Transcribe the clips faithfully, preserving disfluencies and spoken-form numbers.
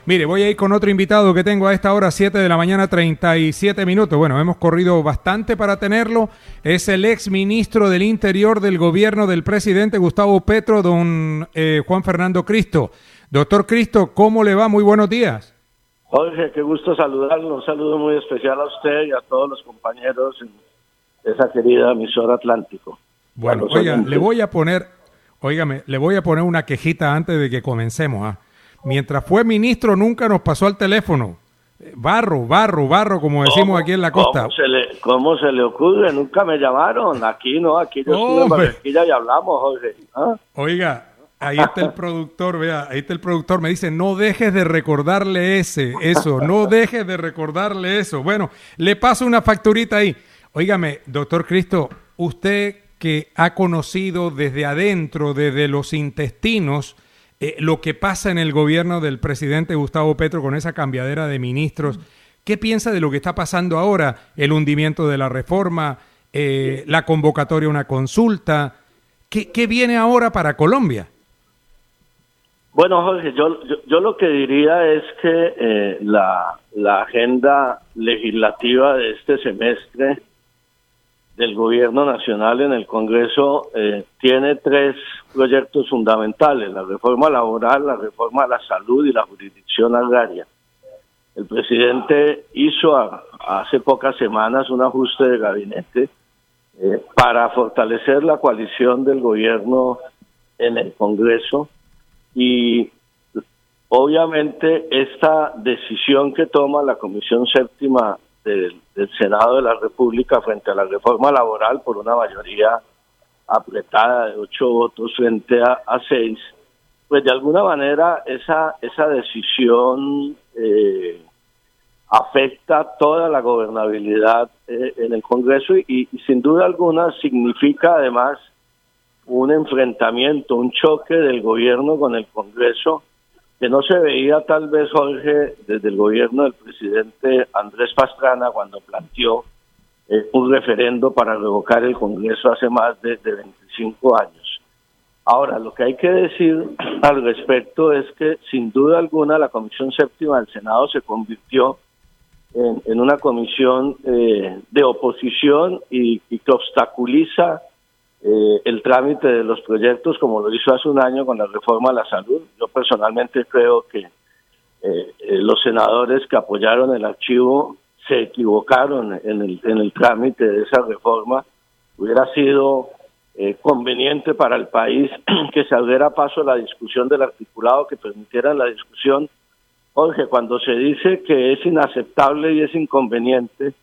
Mire, voy a ir con otro invitado que tengo a esta hora, siete de la mañana, treinta y siete minutos. Bueno, hemos corrido bastante para tenerlo. Es el ex ministro del Interior del gobierno del presidente Gustavo Petro, don eh, Juan Fernando Cristo. Doctor Cristo, ¿cómo le va? Muy buenos días. Jorge, qué gusto saludarlo. Un saludo muy especial a usted y a todos los compañeros en esa querida emisora Atlántico. Bueno, oiga, le voy a poner, óigame, le voy a poner una quejita antes de que comencemos, ¿ah? Mientras fue ministro nunca nos pasó al teléfono. Barro, barro, barro, como decimos aquí en la costa. ¿Cómo se le, cómo se le ocurre? Nunca me llamaron. Aquí no, aquí yo estuve en Barranquilla y hablamos, Jorge. ¿Ah? Oiga, ahí está el productor, vea, ahí está el productor. Me dice, no dejes de recordarle ese, eso, no dejes de recordarle eso. Bueno, le paso una facturita ahí. Óigame, doctor Cristo, usted que ha conocido desde adentro, desde los intestinos, Eh, lo que pasa en el gobierno del presidente Gustavo Petro con esa cambiadera de ministros, ¿qué piensa de lo que está pasando ahora? El hundimiento de la reforma, eh, la convocatoria a una consulta. ¿Qué, qué viene ahora para Colombia? Bueno, Jorge, yo, yo, yo lo que diría es que eh, la, la agenda legislativa de este semestre del gobierno nacional en el Congreso eh, tiene tres proyectos fundamentales: la reforma laboral, la reforma a la salud y la jurisdicción agraria. El presidente hizo a, hace pocas semanas un ajuste de gabinete eh, para fortalecer la coalición del gobierno en el Congreso, y obviamente esta decisión que toma la Comisión Séptima del, del Senado de la República frente a la reforma laboral por una mayoría apretada de ocho votos frente a, a seis, pues de alguna manera esa esa decisión eh, afecta toda la gobernabilidad eh, en el Congreso y, y sin duda alguna significa además un enfrentamiento, un choque del gobierno con el Congreso que no se veía tal vez, Jorge, desde el gobierno del presidente Andrés Pastrana cuando planteó eh, un referendo para revocar el Congreso hace más de, de veinticinco años. Ahora, lo que hay que decir al respecto es que, sin duda alguna, la Comisión Séptima del Senado se convirtió en, en una comisión eh, de oposición y, y que obstaculiza Eh, el trámite de los proyectos, como lo hizo hace un año con la reforma a la salud. Yo personalmente creo que eh, eh, los senadores que apoyaron el archivo se equivocaron en el, en el trámite de esa reforma. Hubiera sido eh, conveniente para el país que se abriera paso a la discusión del articulado, que permitiera la discusión. Jorge, cuando se dice que es inaceptable y es inconveniente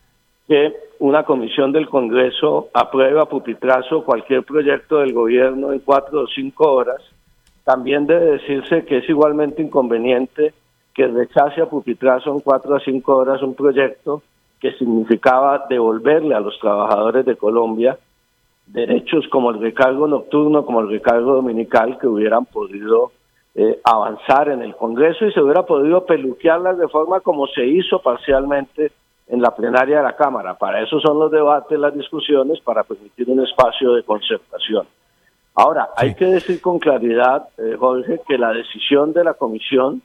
que una comisión del Congreso apruebe a pupitrazo cualquier proyecto del gobierno en cuatro o cinco horas, también debe decirse que es igualmente inconveniente que rechace a pupitrazo en cuatro a cinco horas un proyecto que significaba devolverle a los trabajadores de Colombia derechos como el recargo nocturno, como el recargo dominical, que hubieran podido eh, avanzar en el Congreso y se hubiera podido peluquear la reforma como se hizo parcialmente en la plenaria de la Cámara. Para eso son los debates, las discusiones, para permitir un espacio de concertación. Ahora, sí. Hay que decir con claridad, eh, Jorge, que la decisión de la Comisión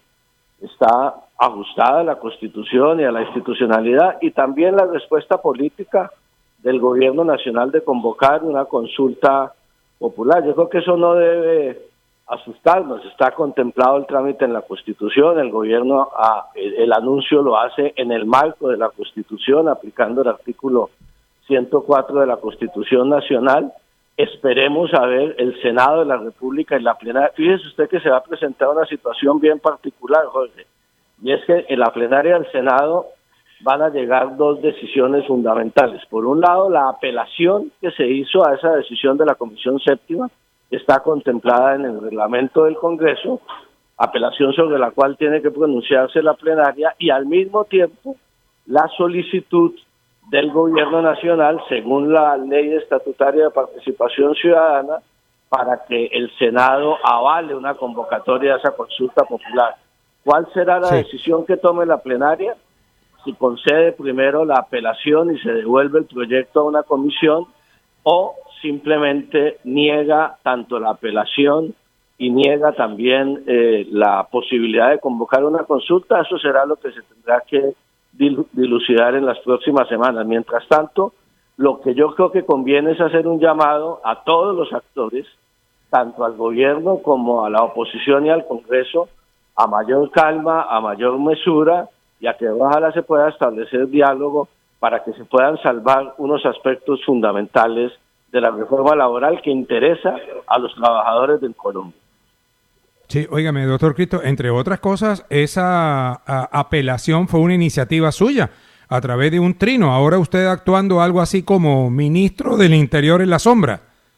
está ajustada a la Constitución y a la institucionalidad, y también la respuesta política del Gobierno Nacional de convocar una consulta popular. Yo creo que eso no debe asustarnos. Está contemplado el trámite en la Constitución, el gobierno ah, el, el anuncio lo hace en el marco de la Constitución, aplicando el artículo ciento cuatro de la Constitución Nacional. Esperemos a ver el Senado de la República y la plenaria. Fíjese usted que se va a presentar una situación bien particular, Jorge, y es que en la plenaria del Senado van a llegar dos decisiones fundamentales. Por un lado, la apelación que se hizo a esa decisión de la Comisión Séptima, está contemplada en el reglamento del Congreso, apelación sobre la cual tiene que pronunciarse la plenaria, y al mismo tiempo la solicitud del Gobierno Nacional, según la Ley Estatutaria de Participación Ciudadana, para que el Senado avale una convocatoria a esa consulta popular. ¿Cuál será la sí. decisión que tome la plenaria? Si concede primero la apelación y se devuelve el proyecto a una comisión, o simplemente niega tanto la apelación y niega también eh, la posibilidad de convocar una consulta, eso será lo que se tendrá que dil- dilucidar en las próximas semanas. Mientras tanto, lo que yo creo que conviene es hacer un llamado a todos los actores, tanto al gobierno como a la oposición y al Congreso, a mayor calma, a mayor mesura, y a que ojalá se pueda establecer diálogo para que se puedan salvar unos aspectos fundamentales de la reforma laboral que interesa a los trabajadores del Colombia. Sí, óigame, doctor Cristo, entre otras cosas, esa a, apelación fue una iniciativa suya a través de un trino. Ahora usted actuando algo así como ministro del Interior en la sombra.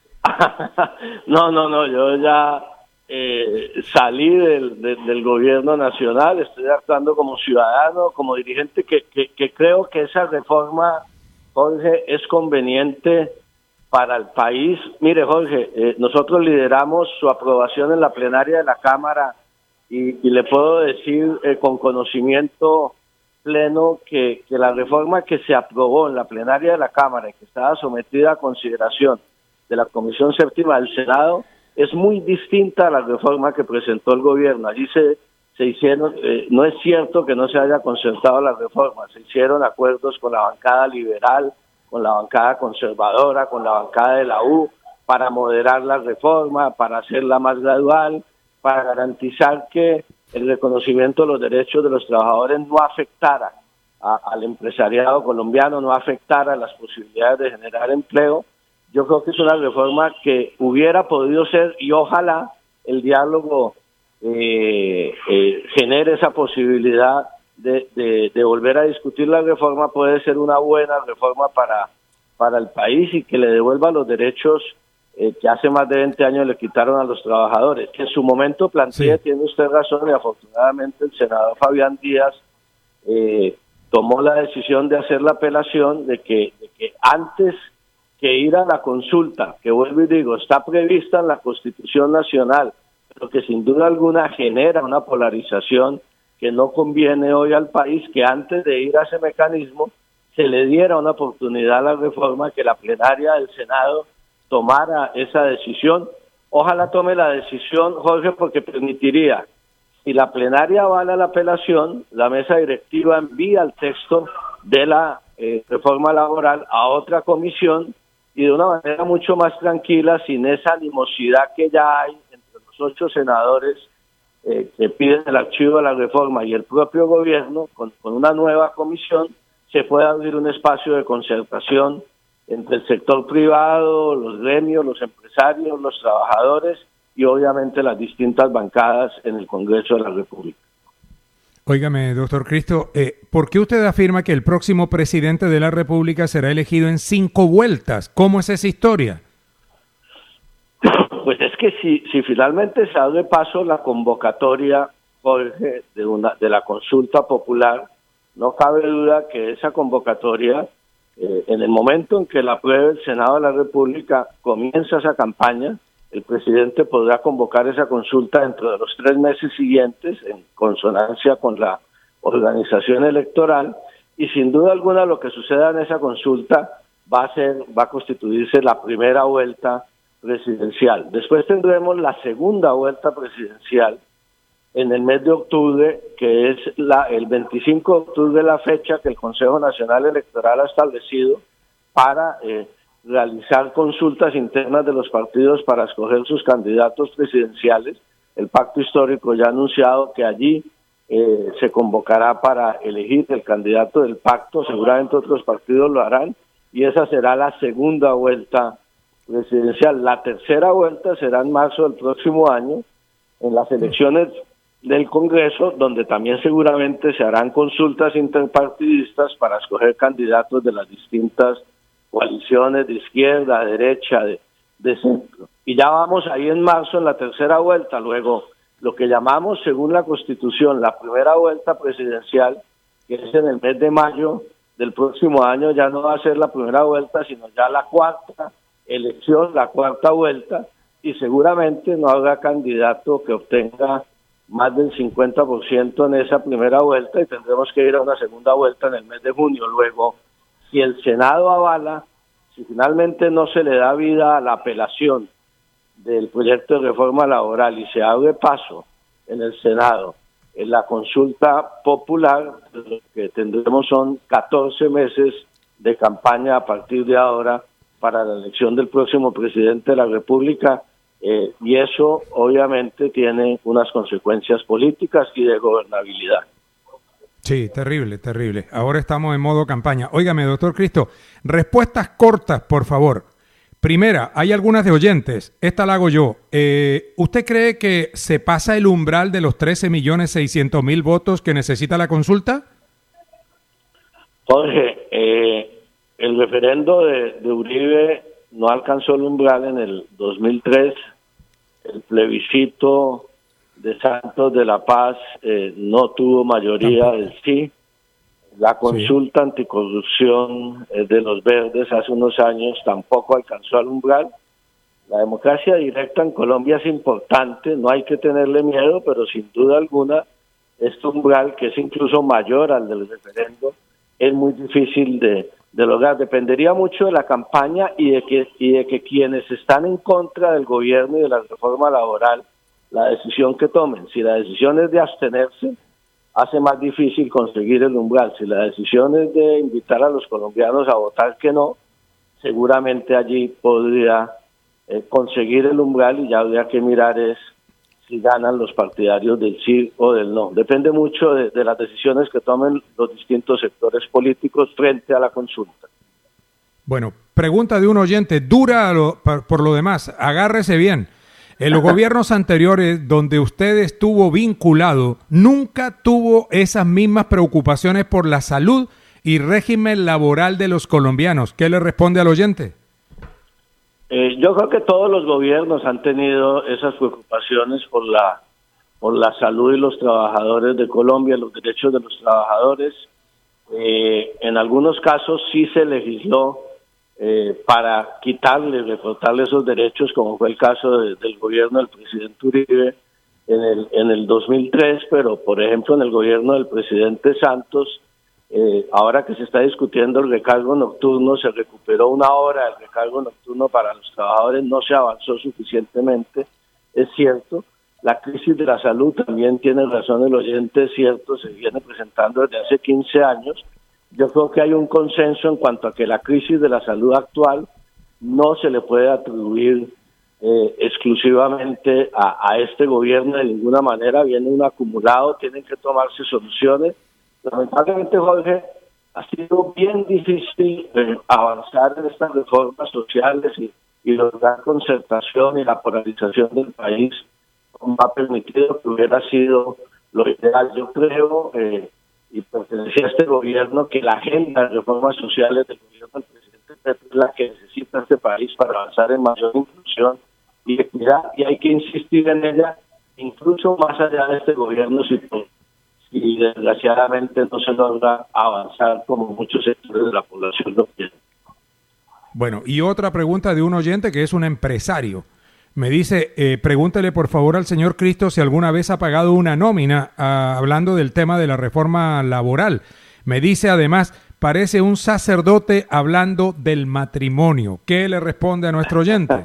no, no, no, yo ya eh, salí del, del, del gobierno nacional, estoy actuando como ciudadano, como dirigente, que, que, que creo que esa reforma, Jorge, es conveniente para el país. Mire, Jorge, eh, nosotros lideramos su aprobación en la plenaria de la Cámara y, y le puedo decir eh, con conocimiento pleno que, que la reforma que se aprobó en la plenaria de la Cámara y que estaba sometida a consideración de la Comisión Séptima del Senado es muy distinta a la reforma que presentó el gobierno. Allí se, se hicieron, eh, no es cierto que no se haya concertado la reforma, se hicieron acuerdos con la bancada liberal, con la bancada conservadora, con la bancada de la U, para moderar la reforma, para hacerla más gradual, para garantizar que el reconocimiento de los derechos de los trabajadores no afectara a, al empresariado colombiano, no afectara las posibilidades de generar empleo. Yo creo que es una reforma que hubiera podido ser, y ojalá el diálogo eh, eh, genere esa posibilidad de, de, de volver a discutir la reforma. Puede ser una buena reforma para, para el país y que le devuelva los derechos eh, que hace más de veinte años le quitaron a los trabajadores. Que en su momento plantea, sí. Tiene usted razón, y afortunadamente el senador Fabián Díaz eh, tomó la decisión de hacer la apelación de que, de que antes que ir a la consulta, que vuelvo y digo, está prevista en la Constitución Nacional, pero que sin duda alguna genera una polarización que no conviene hoy al país, que antes de ir a ese mecanismo se le diera una oportunidad a la reforma, que la plenaria del Senado tomara esa decisión. Ojalá tome la decisión, Jorge, porque permitiría, si la plenaria avala la apelación, la mesa directiva envía el texto de la eh, reforma laboral a otra comisión, y de una manera mucho más tranquila, sin esa animosidad que ya hay entre los ocho senadores eh, que piden el archivo de la reforma y el propio gobierno, con, con una nueva comisión, se puede abrir un espacio de concertación entre el sector privado, los gremios, los empresarios, los trabajadores y obviamente las distintas bancadas en el Congreso de la República. Óigame, doctor Cristo, eh, ¿por qué usted afirma que el próximo presidente de la República será elegido en cinco vueltas? ¿Cómo es esa historia? Pues es que si, si finalmente se abre paso la convocatoria, Jorge, de, una, de la consulta popular, no cabe duda que esa convocatoria, eh, en el momento en que la apruebe el Senado de la República, comienza esa campaña. El presidente podrá convocar esa consulta dentro de los tres meses siguientes, en consonancia con la organización electoral, y sin duda alguna lo que suceda en esa consulta va a ser, va a constituirse la primera vuelta presidencial. Después tendremos la segunda vuelta presidencial en el mes de octubre, que es la, el veinticinco de octubre, la fecha que el Consejo Nacional Electoral ha establecido para eh, realizar consultas internas de los partidos para escoger sus candidatos presidenciales. El Pacto Histórico ya ha anunciado que allí eh, se convocará para elegir el candidato del pacto, seguramente otros partidos lo harán, y esa será la segunda vuelta presidencial. La tercera vuelta será en marzo del próximo año, en las elecciones del Congreso, donde también seguramente se harán consultas interpartidistas para escoger candidatos de las distintas coaliciones de izquierda, derecha, de, de centro. Y ya vamos ahí en marzo en la tercera vuelta. Luego, lo que llamamos, según la Constitución, la primera vuelta presidencial, que es en el mes de mayo del próximo año, ya no va a ser la primera vuelta, sino ya la cuarta elección, la cuarta vuelta, y seguramente no habrá candidato que obtenga más del cincuenta por ciento en esa primera vuelta, y tendremos que ir a una segunda vuelta en el mes de junio. Luego, si el Senado avala, si finalmente no se le da vida a la apelación del proyecto de reforma laboral y se abre paso en el Senado en la consulta popular, lo que tendremos son catorce meses de campaña a partir de ahora para la elección del próximo presidente de la República, eh, y eso obviamente tiene unas consecuencias políticas y de gobernabilidad. Sí, terrible, terrible. Ahora estamos en modo campaña. Óigame, doctor Cristo, respuestas cortas, por favor. Primera, hay algunas de oyentes, esta la hago yo. Eh, ¿Usted cree que se pasa el umbral de los trece millones seiscientos mil votos que necesita la consulta? Jorge, eh, el referendo de, de Uribe no alcanzó el umbral en el dos mil tres, el plebiscito de Santos de la Paz eh, no tuvo mayoría del sí. La consulta sí. anticorrupción eh, de los verdes hace unos años tampoco alcanzó al umbral. La democracia directa en Colombia es importante, no hay que tenerle miedo, pero sin duda alguna este umbral, que es incluso mayor al del referendo, es muy difícil de, de lograr. Dependería mucho de la campaña y de que y de que quienes están en contra del gobierno y de la reforma laboral, la decisión que tomen. Si la decisión es de abstenerse, hace más difícil conseguir el umbral. Si la decisión es de invitar a los colombianos a votar que no, seguramente allí podría eh, conseguir el umbral, y ya habría que mirar es si ganan los partidarios del sí o del no. Depende mucho de, de las decisiones que tomen los distintos sectores políticos frente a la consulta. Bueno, pregunta de un oyente, dura lo, por, por lo demás, agárrese bien. En los gobiernos anteriores donde usted estuvo vinculado, nunca tuvo esas mismas preocupaciones por la salud y régimen laboral de los colombianos. ¿Qué le responde al oyente? Eh, yo creo que todos los gobiernos han tenido esas preocupaciones por la por la salud y los trabajadores de Colombia, los derechos de los trabajadores. Eh, en algunos casos sí se legisló Eh, para quitarle, recortarle esos derechos, como fue el caso de, del gobierno del presidente Uribe en el en el dos mil tres, pero por ejemplo en el gobierno del presidente Santos, eh, ahora que se está discutiendo el recargo nocturno, se recuperó una hora del recargo nocturno para los trabajadores, no se avanzó suficientemente, es cierto. La crisis de la salud, también tiene razón el oyente, es cierto, se viene presentando desde hace quince años. Yo creo que hay un consenso en cuanto a que la crisis de la salud actual no se le puede atribuir eh, exclusivamente a, a este gobierno de ninguna manera. Viene un acumulado, tienen que tomarse soluciones. Lamentablemente, Jorge, ha sido bien difícil eh, avanzar en estas reformas sociales y, y lograr concertación y la polarización del país, como ha permitido que hubiera sido lo ideal. Yo creo... Eh, y pertenecía a este gobierno, que la agenda de reformas sociales del gobierno del presidente Petro es la que necesita este país para avanzar en mayor inclusión y equidad, y hay que insistir en ella, incluso más allá de este gobierno, si, si desgraciadamente no se logra avanzar como muchos sectores de la población lo quieren. Bueno, y otra pregunta de un oyente que es un empresario. Me dice, eh, pregúntele por favor al señor Cristo si alguna vez ha pagado una nómina, ah, hablando del tema de la reforma laboral. Me dice además, parece un sacerdote hablando del matrimonio. ¿Qué le responde a nuestro oyente?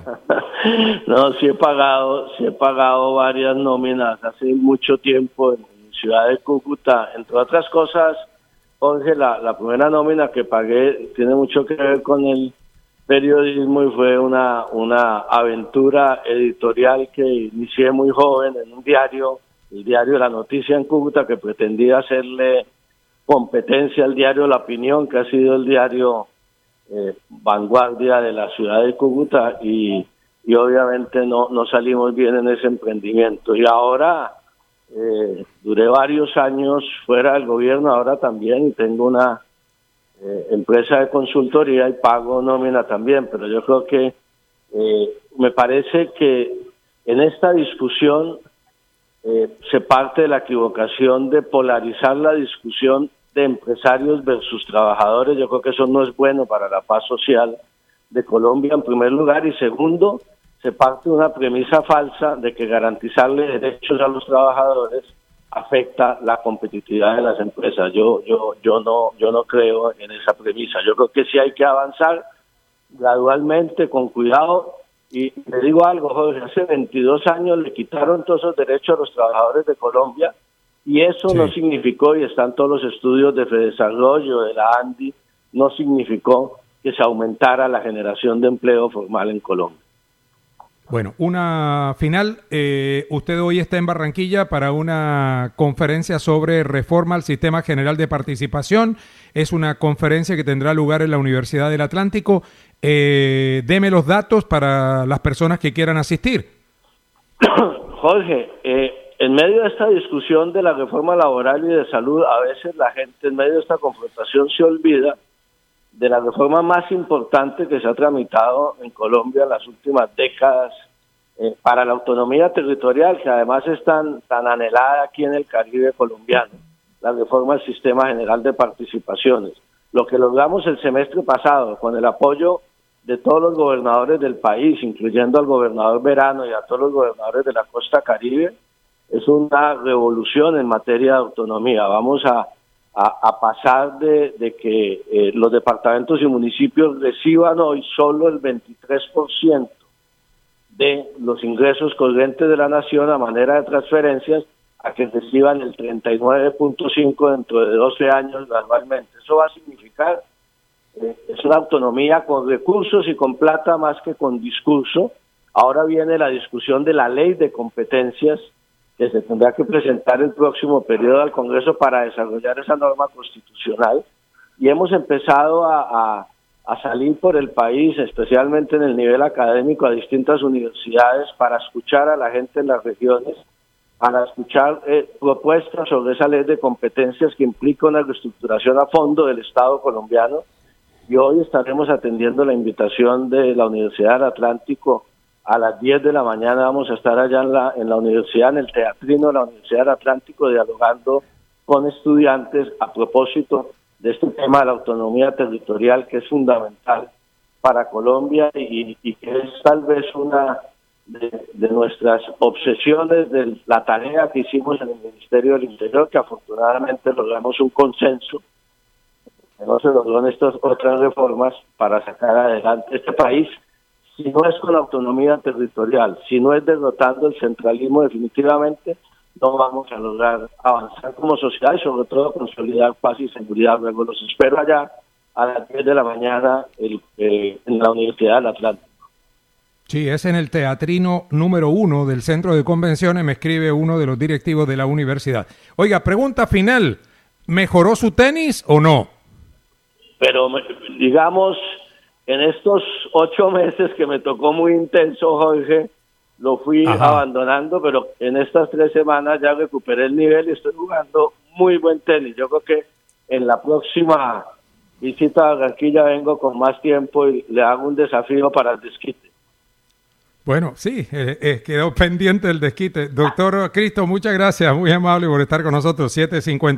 No, sí he pagado, sí he pagado varias nóminas hace mucho tiempo en Ciudad de Cúcuta. Entre otras cosas, Jorge, la, la primera nómina que pagué tiene mucho que ver con el periodismo y fue una una aventura editorial que inicié muy joven en un diario, el diario La Noticia en Cúcuta, que pretendía hacerle competencia al diario La Opinión, que ha sido el diario eh, vanguardia de la ciudad de Cúcuta, y, y obviamente no, no salimos bien en ese emprendimiento. Y ahora eh, duré varios años fuera del gobierno, ahora también, y tengo una Eh, empresa de consultoría y pago nómina también, pero yo creo que eh, me parece que en esta discusión eh, se parte de la equivocación de polarizar la discusión de empresarios versus trabajadores. Yo creo que eso no es bueno para la paz social de Colombia, en primer lugar, y segundo, se parte de una premisa falsa de que garantizarle derechos a los trabajadores afecta la competitividad de las empresas. Yo yo yo no yo no creo en esa premisa. Yo creo que sí hay que avanzar gradualmente, con cuidado, Y le digo algo, Jorge, hace veintidós años le quitaron todos esos derechos a los trabajadores de Colombia y eso sí. no significó, y están todos los estudios de Fedesarrollo, de la ANDI, no significó que se aumentara la generación de empleo formal en Colombia. Bueno, una final. Eh, usted hoy está en Barranquilla para una conferencia sobre reforma al Sistema General de Participación. Es una conferencia que tendrá lugar en la Universidad del Atlántico. Eh, deme los datos para las personas que quieran asistir. Jorge, eh, en medio de esta discusión de la reforma laboral y de salud, a veces la gente en medio de esta confrontación se olvida de la reforma más importante que se ha tramitado en Colombia en las últimas décadas eh, para la autonomía territorial, que además es tan, tan anhelada aquí en el Caribe colombiano, la reforma del Sistema General de Participaciones. Lo que logramos el semestre pasado, con el apoyo de todos los gobernadores del país, incluyendo al gobernador Verano y a todos los gobernadores de la costa Caribe, es una revolución en materia de autonomía. Vamos a A, a pasar de, de que eh, los departamentos y municipios reciban hoy solo el veintitrés por ciento de los ingresos corrientes de la nación a manera de transferencias a que reciban el treinta y nueve punto cinco por ciento dentro de doce años anualmente. Eso va a significar eh, es una autonomía con recursos y con plata más que con discurso. Ahora viene la discusión de la ley de competencias que se tendrá que presentar el próximo periodo al Congreso para desarrollar esa norma constitucional, y hemos empezado a, a, a salir por el país, especialmente en el nivel académico, a distintas universidades para escuchar a la gente en las regiones, para escuchar eh, propuestas sobre esa ley de competencias que implica una reestructuración a fondo del Estado colombiano, y hoy estaremos atendiendo la invitación de la Universidad del Atlántico. A las diez de la mañana vamos a estar allá en la, en la universidad, en el teatrino de la Universidad del Atlántico, dialogando con estudiantes a propósito de este tema de la autonomía territorial, que es fundamental para Colombia y, y que es tal vez una de, de nuestras obsesiones de la tarea que hicimos en el Ministerio del Interior, que afortunadamente logramos un consenso, que no se logró en estas otras reformas, para sacar adelante este país. Si no es con autonomía territorial, si no es derrotando el centralismo definitivamente, no vamos a lograr avanzar como sociedad y sobre todo consolidar paz y seguridad. Luego los espero allá a las diez de la mañana el, eh, en la Universidad del Atlántico. Sí, es en el teatrino número uno del Centro de Convenciones, me escribe uno de los directivos de la universidad. Oiga, pregunta final, ¿mejoró su tenis o no? Pero digamos... En estos ocho meses que me tocó muy intenso, Jorge, lo fui Ajá. abandonando, pero en estas tres semanas ya recuperé el nivel y estoy jugando muy buen tenis. Yo creo que en la próxima visita a Barranquilla vengo con más tiempo y le hago un desafío para el desquite. Bueno, sí, eh, eh, quedó pendiente el desquite. Doctor Cristo, muchas gracias, muy amable por estar con nosotros, siete cincuenta.